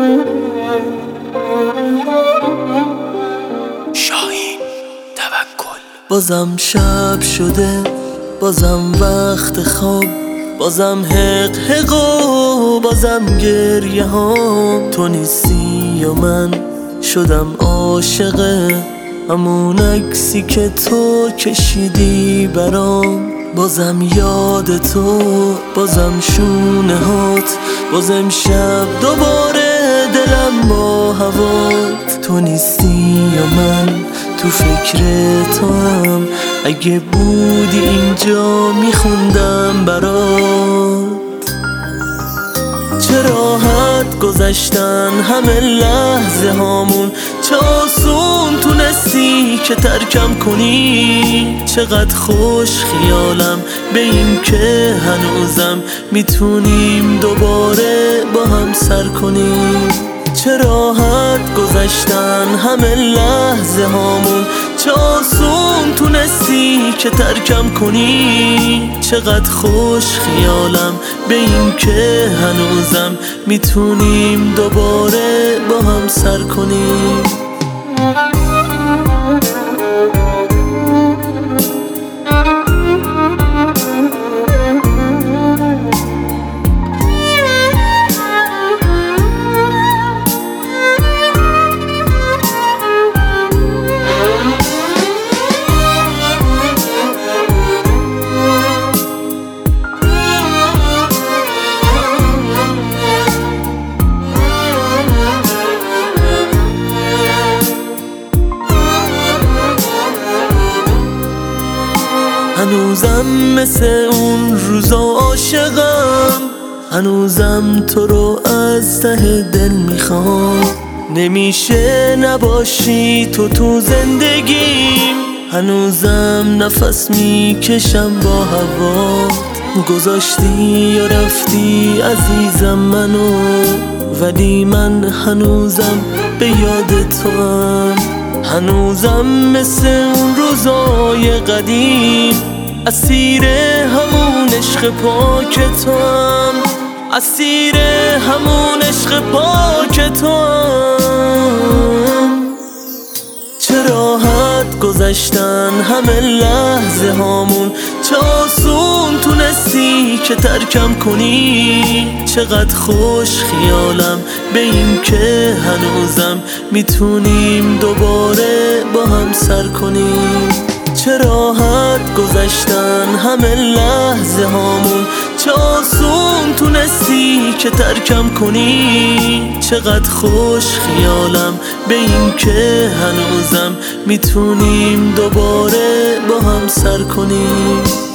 شاهین توکل. بازم شب شده، بازم وقت خواب، بازم حق و بازم گریه ها. تو نیستی و من شدم عاشق همون عکسی که تو کشیدی برام. بازم یاد تو، بازم شونه هات، بازم شب دوباره دلم با هوات. تو نیستی و من تو فکر تو هم، اگه بودی اینجا میخوندم برات. چه راحت گذشتن همه لحظه هامون، چه آسون تونستی که ترکم کنی. چقدر خوش خیالم به این که هنوزم میتونیم دوباره با هم سر کنیم. چه راحت گذشتن همه لحظه هامون، چه آسون تونستی که ترکم کنی. چقدر خوش خیالم به این که هنوزم میتونیم دوباره با هم سر کنیم. هنوزم مثل اون روزا عاشقم، هنوزم تو رو از ته دل میخوام. نمیشه نباشی تو زندگیم، هنوزم نفس میکشم با هوات. گذاشتی یا رفتی عزیزم منو، ولی من هنوزم به یاد تو هم. هنوزم مثل اون روزای قدیم، اسیر همون عشق پاک تو هم، اسیر همون عشق پاک تو هم. چه راحت گذشتن همه لحظه هامون، چه آسون تونستی که ترکم کنی. چقدر خوش خیالم به این که هنوزم میتونیم دوباره با هم سر کنیم. چه راحت گذشتن همه لحظه هامون، چه آسون تونستی که ترکم کنی. چقدر خوش خیالم به این که هنوزم میتونیم دوباره با هم سر کنیم.